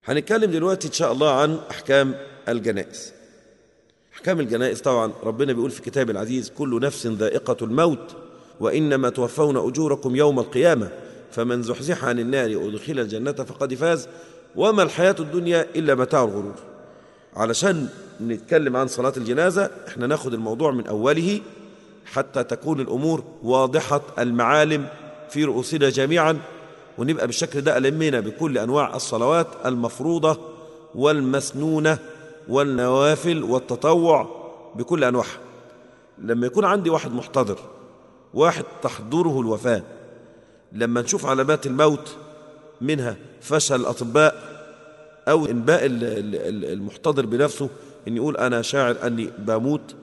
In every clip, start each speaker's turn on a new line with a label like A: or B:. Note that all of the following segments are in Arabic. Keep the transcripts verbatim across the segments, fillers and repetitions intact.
A: هنتكلم دلوقتي إن شاء الله عن أحكام الجنائز. أحكام الجنائز طبعا ربنا بيقول في كتاب العزيز: كل نفس ذائقة الموت وإنما توفون أجوركم يوم القيامة فمن زحزح عن النار وأدخل الجنة فقد فاز وما الحياة الدنيا إلا متاع الغرور. علشان نتكلم عن صلاة الجنازة احنا ناخد الموضوع من أوله حتى تكون الأمور واضحة المعالم في رؤوسنا جميعا، ونبقى بالشكل ده ألمنا بكل أنواع الصلوات المفروضة والمسنونة والنوافل والتطوع بكل أنواعها. لما يكون عندي واحد محتضر، واحد تحضره الوفاة، لما نشوف علامات الموت منها فشل الأطباء أو إنباء المحتضر بنفسه إن يقول أنا شاعر أني بموت،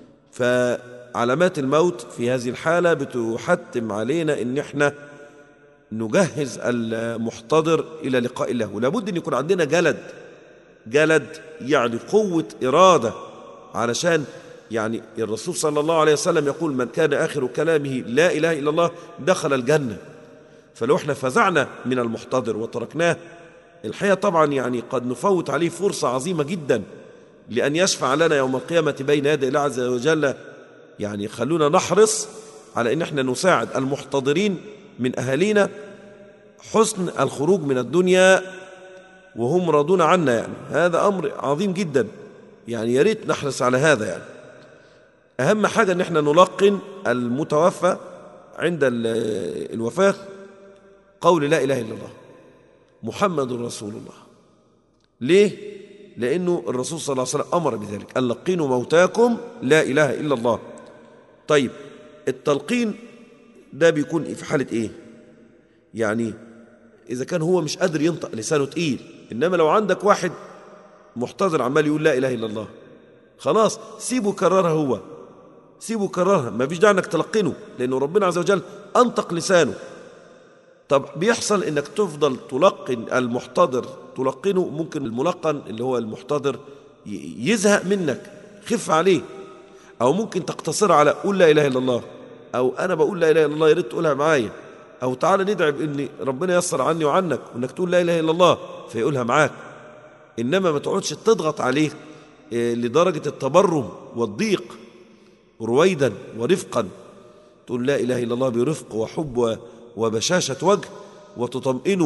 A: فعلامات الموت في هذه الحالة بتحتم علينا إن احنا نجهز المحتضر إلى لقاء الله. ولابد أن يكون عندنا جلد جلد يعني قوة إرادة، علشان يعني الرسول صلى الله عليه وسلم يقول: من كان آخر كلامه لا إله إلا الله دخل الجنة. فلو احنا فزعنا من المحتضر وتركناه، الحقيقة طبعا يعني قد نفوت عليه فرصة عظيمة جدا لأن يشفع لنا يوم القيامة بين يدي الله عز وجل. يعني خلونا نحرص على أن احنا نساعد المحتضرين من أهالينا حسن الخروج من الدنيا وهم راضون عنا. يعني هذا أمر عظيم جدا، يعني يا ريت نحرص على هذا. يعني أهم حاجة أن احنا نلقن المتوفى عند الوفاة قول لا إله إلا الله محمد رسول الله. ليه؟ لأنه الرسول صلى الله عليه وسلم أمر بذلك: أن لقنوا موتاكم لا إله إلا الله. طيب التلقين ده بيكون في حالة إيه؟ يعني إذا كان هو مش قادر ينطق، لسانه تقيل. إنما لو عندك واحد محتضر عمال يقول لا إله إلا الله، خلاص سيبه كررها، هو سيبه كررها، ما فيش داعي انك تلقنه، لأنه ربنا عز وجل أنطق لسانه. طب بيحصل إنك تفضل تلقن المحتضر، تلقنه، ممكن الملقن اللي هو المحتضر يزهق منك، خف عليه، أو ممكن تقتصر على قول لا إله إلا الله، أو أنا بقول لا إله إلا الله يا ريت تقولها معايا، أو تعالى ندعي بإن ربنا ييسر عني وعنك وإنك تقول لا إله إلا الله فيقولها معاك. إنما ما تقعدش تضغط عليه لدرجة التبرم والضيق، رويدا ورفقا، تقول لا إله إلا الله برفق وحب وبشاشة وجه وتطمئنه،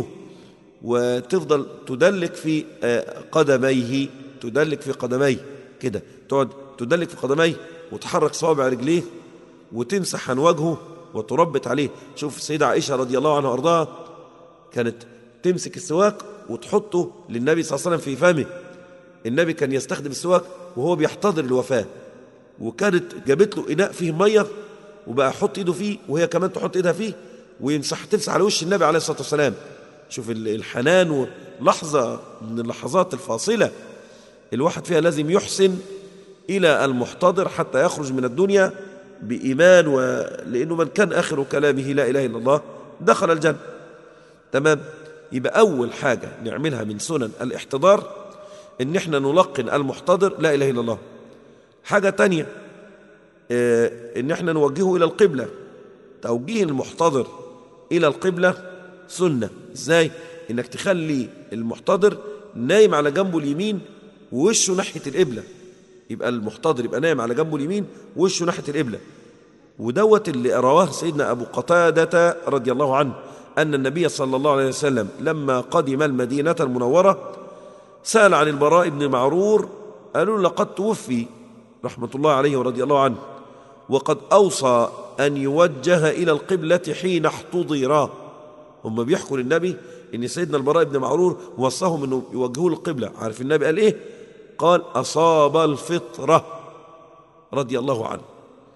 A: وتفضل تدلك في قدميه تدلك في قدميه كده، تقعد تدلك في قدميه وتحرك صوابع رجليه وتمسح عن وجهه وتربت عليه. شوف السيدة عائشة رضي الله عنها وارضاها كانت تمسك السواك وتحطه للنبي صلى الله عليه وسلم في فمه. النبي كان يستخدم السواك وهو بيحتضر الوفاة، وكانت جابت له إناء فيه مية وبقى يحط إيده فيه وهي كمان تحط إيدها فيه ويمسح تمسح على وش النبي عليه الصلاة والسلام. شوف الحنان، ولحظة من اللحظات الفاصلة الواحد فيها لازم يحسن إلى المحتضر حتى يخرج من الدنيا بإيمان، ولأنه من كان آخر كلامه لا إله إلا الله دخل الجنة. تمام؟ يبقى أول حاجة نعملها من سنن الاحتضار إن احنا نلقن المحتضر لا إله إلا الله. حاجة تانية اه إن احنا نوجهه إلى القبلة. توجيه المحتضر إلى القبلة سنة. إزاي؟ إنك تخلي المحتضر نايم على جنبه اليمين ووشه ناحية القبلة. يبقى المحتضر يبقى نايم على جنبه اليمين ووشه ناحية القبلة. ودوت اللي رواه سيدنا أبو قتادة رضي الله عنه أن النبي صلى الله عليه وسلم لما قدم المدينة المنورة سأل عن البراء بن معرور، قالوا لقد توفي رحمة الله عليه ورضي الله عنه، وقد أوصى أن يوجه إلى القبلة حين احتضر. هم بيحكوا للنبي إن سيدنا البراء بن معرور وصاهم أنه يوجهوا للقبلة. عارف النبي قال إيه؟ قال أصاب الفطرة رضي الله عنه.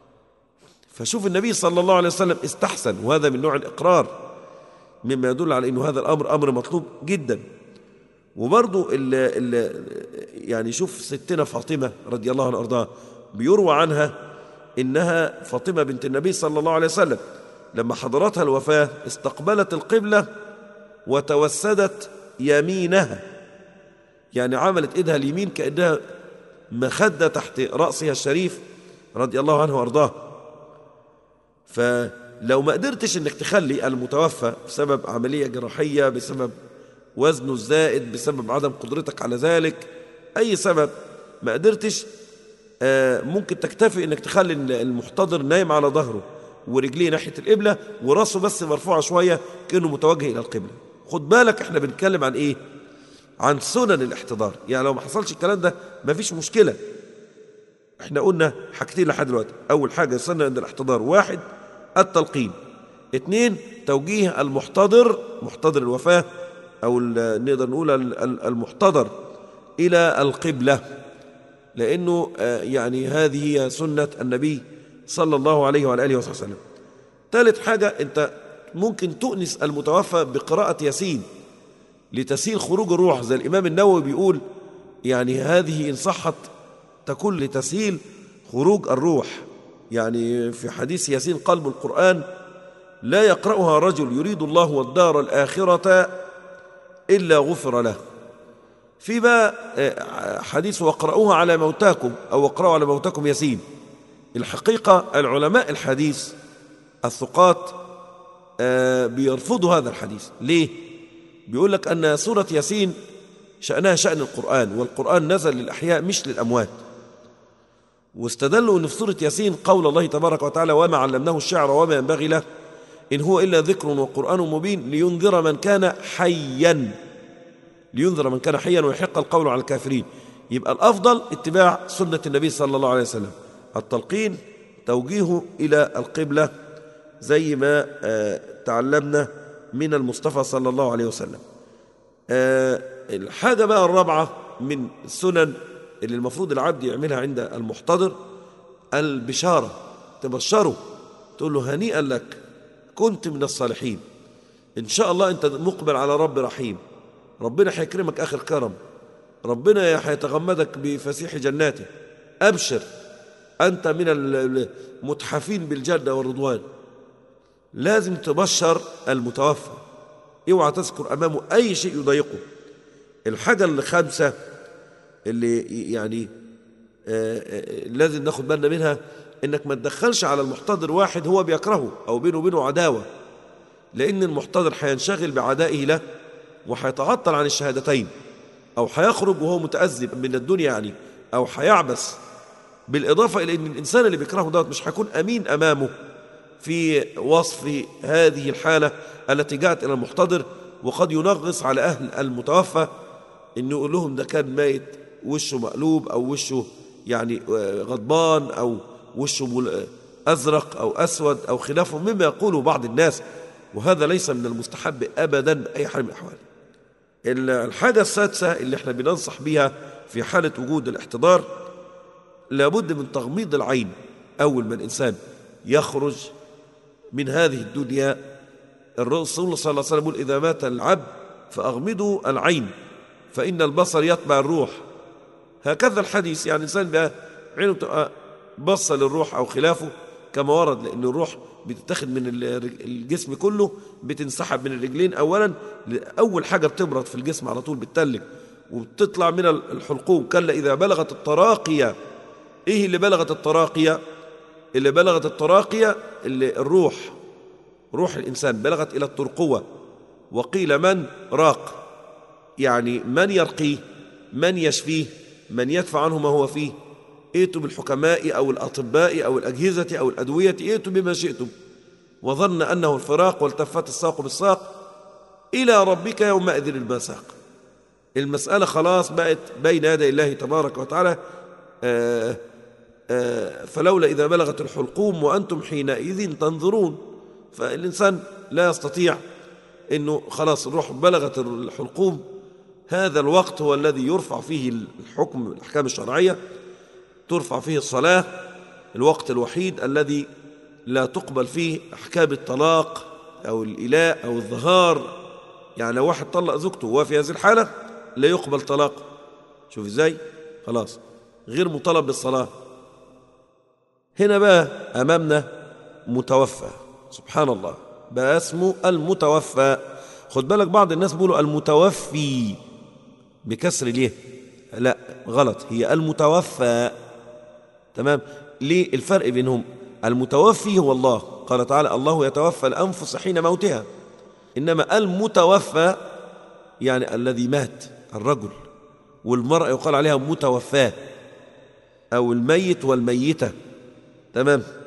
A: فشوف النبي صلى الله عليه وسلم استحسن، وهذا من نوع الإقرار مما يدل على أنه هذا الأمر أمر مطلوب جدا. وبرضو ال ال يعني شوف ستنا فاطمة رضي الله عنها وارضاها بيروى عنها إنها فاطمة بنت النبي صلى الله عليه وسلم لما حضرتها الوفاة استقبلت القبلة وتوسدت يمينها، يعني عملت إيدها اليمين كأنها مخدة تحت رأسها الشريف رضي الله عنه وارضاه. فلو ما قدرتش إنك تخلي المتوفى بسبب عملية جراحية، بسبب وزنه الزائد بسبب عدم قدرتك على ذلك، أي سبب ما قدرتش، ممكن تكتفي انك تخلي المحتضر نايم على ظهره ورجليه ناحية القبلة وراسه بس مرفوعة شوية كأنه متوجه إلى القبلة. خد بالك احنا بنتكلم عن ايه؟ عن سنن الاحتضار. يعني لو ما حصلش الكلام ده ما فيش مشكلة. احنا قلنا حاجتين لحد دلوقتي. اول حاجة سنة عند الاحتضار: واحد التلقين، اثنين توجيه المحتضر، محتضر الوفاة او نقدر نقول المحتضر، إلى القبلة، لأنه يعني هذه هي سنة النبي صلى الله عليه وعلى آله وسلم. ثالث حاجة، أنت ممكن تؤنس المتوفى بقراءة ياسين لتسهيل خروج الروح، زي الإمام النووي بيقول يعني هذه إن صحت تكون لتسهيل خروج الروح. يعني في حديث ياسين قلب القرآن لا يقرأها رجل يريد الله والدار الآخرة إلا غفر له. في بقى حديث وقرأوها على موتاكم أو وقرأوا على موتاكم ياسين. الحقيقة العلماء الحديث الثقات بيرفضوا هذا الحديث. ليه؟ بيقول لك أن سورة ياسين شأنها شأن القرآن، والقرآن نزل للأحياء مش للأموات. واستدلوا أن في سورة ياسين قول الله تبارك وتعالى: وما علمناه الشعر وما ينبغي له إن هو إلا ذكر وقرآن مبين لينذر من كان حيا لينذر من كان حيا ويحق القول على الكافرين. يبقى الأفضل اتباع سنة النبي صلى الله عليه وسلم، التلقين، توجيهه إلى القبلة زي ما تعلمنا من المصطفى صلى الله عليه وسلم. الحاجة بقى الرابعة من السنن اللي المفروض العبد يعملها عند المحتضر: البشارة، تبشره، تقول له هنيئا لك، كنت من الصالحين، إن شاء الله أنت مقبل على رب رحيم، ربنا هيكرمك آخر كرم، ربنا هيتغمدك بفسيح جناته، أبشر، أنت من المتحفين بالجنة والرضوان. لازم تبشر المتوفى، اوعى تذكر أمامه أي شيء يضايقه. الحاجة الخامسة اللي يعني آآ آآ لازم ناخد بالنا منها، إنك ما تدخلش على المحتضر واحد هو بيكرهه أو بينه وبينه عداوة، لأن المحتضر هينشغل بعدائه له وهيتعطل عن الشهادتين، أو هيخرج وهو متأذب من الدنيا يعني، أو هيعبس. بالإضافة إلى أن الإنسان اللي بيكرهه دوت مش هيكون أمين أمامه في وصف هذه الحالة التي جاءت إلى المحتضر، وقد ينغص على أهل المتوفى إنه يقول لهم ده كان ميت وشه مقلوب، أو وشه يعني غضبان، أو وشه أزرق أو أسود أو خلافه مما يقوله بعض الناس، وهذا ليس من المستحب أبدا بأي حال من الأحوال. الحاجة السادسة اللي احنا بننصح بها في حالة وجود الاحتضار: لابد من تغميض العين أول ما الإنسان يخرج من هذه الدنيا. الرسول صلى الله عليه وسلم يقول: إذا مات العبد فأغمضوا العين فإن البصر يتبع الروح. هكذا الحديث، يعني الإنسان بقى عينه تبقى بصة للروح أو خلافه كما ورد، لأن الروح بتتاخد من الجسم كله، بتنسحب من الرجلين أولا، أول حاجة بتبرد في الجسم على طول بتتلج، وبتطلع من الحلقوم. كلا إذا بلغت التراقية. إيه اللي بلغت التراقية؟ اللي بلغت التراقية اللي الروح، روح الإنسان بلغت إلى الترقوة. وقيل من راق، يعني من يرقيه، من يشفيه، من يدفع عنه ما هو فيه. ائتوا بالحكماء أو الأطباء أو الأجهزة أو الأدوية، ائتوا بما شئتم، وظن أنه الفراق والتفت الساق بالساق، إلى ربك يومئذ المساق. المسألة خلاص بقت بين يدي الله تبارك وتعالى. آآ آآ فلولا إذا بلغت الحلقوم وأنتم حينئذ تنظرون. فالإنسان لا يستطيع أنه خلاص الروح بلغت الحلقوم، هذا الوقت هو الذي يرفع فيه الحكم، الأحكام الشرعية، ترفع فيه الصلاة، الوقت الوحيد الذي لا تقبل فيه أحكام الطلاق أو الإلاء أو الظهار. يعني لو واحد طلق زوجته وهو في هذه الحالة لا يقبل طلاقه. شوف إزاي؟ خلاص غير مطالب بالصلاة. هنا بقى أمامنا متوفى، سبحان الله، بقى اسمه المتوفى. خد بالك بعض الناس بيقولوا المتوفي بكسر ليه، لا غلط، هي المتوفى. تمام؟ ليه الفرق بينهم؟ المتوفي هو الله، قال تعالى: الله يتوفى الأنفس حين موتها. إنما المتوفى يعني الذي مات الرجل، والمرأة يقال عليها متوفاة أو الميت والميتة. تمام.